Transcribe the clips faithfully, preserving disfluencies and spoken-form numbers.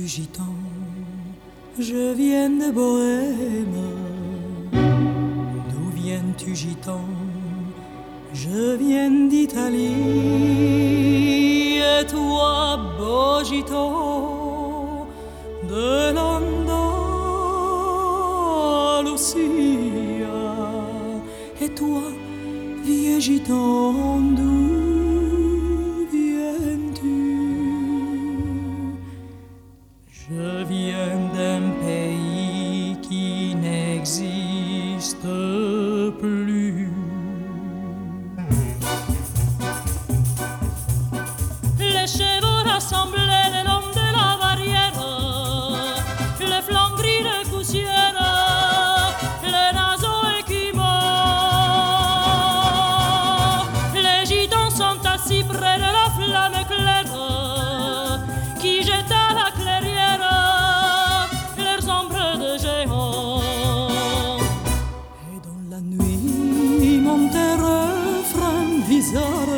gitan, je viens de Bohême. D'où viens-tu, gitan? Je viens d'Italie. Et toi, beau gitan, de l'Andalusia. Et toi, vieux gitan, d'où viens-tu? Je viens d'un pays qui n'existe plus. Les chevaux rassemblés le long de la barrière, les flancs gris de poussière, les naseaux écumants. Les gitans sont assis près de la flamme claire qui jette à la clairière leurs ombres de géants. Et dans la nuit monte un refrain bizarre.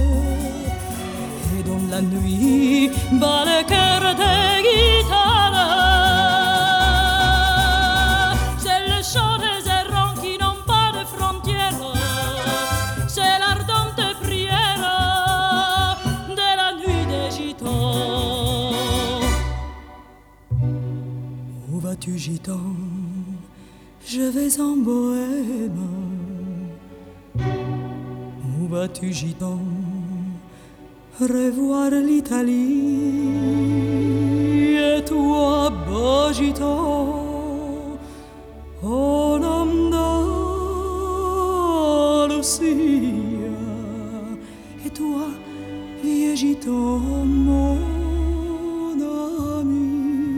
Et dans la nuit bat le cœur des guitares. C'est le chant des errants qui n'ont pas de frontières. C'est l'ardente prière de la nuit des gitans. Où vas-tu, gitan? Je vais en Bohême. Où vas-tu, gitan? Revoir l'Italie. Et toi, beau gitan, en Andalusia. Et toi, vieux gitan, mon ami.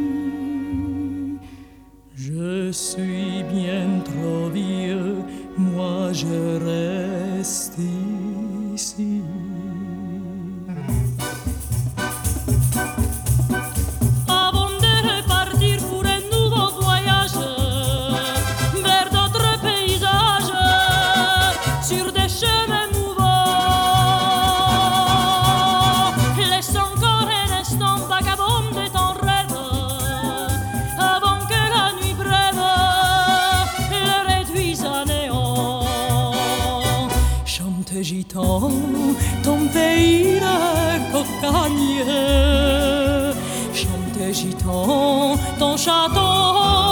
Je suis bien trop vieux, moi je reste ici. Avant de repartir pour un nouveau voyage vers d'autres paysages, sur des chemins mouvants, laisse encore un instant vagabonder ton rêve, avant que la nuit brève le réduise à néant. Chante, gitan, ton pays de cocagne. Chante, gitan, Ton château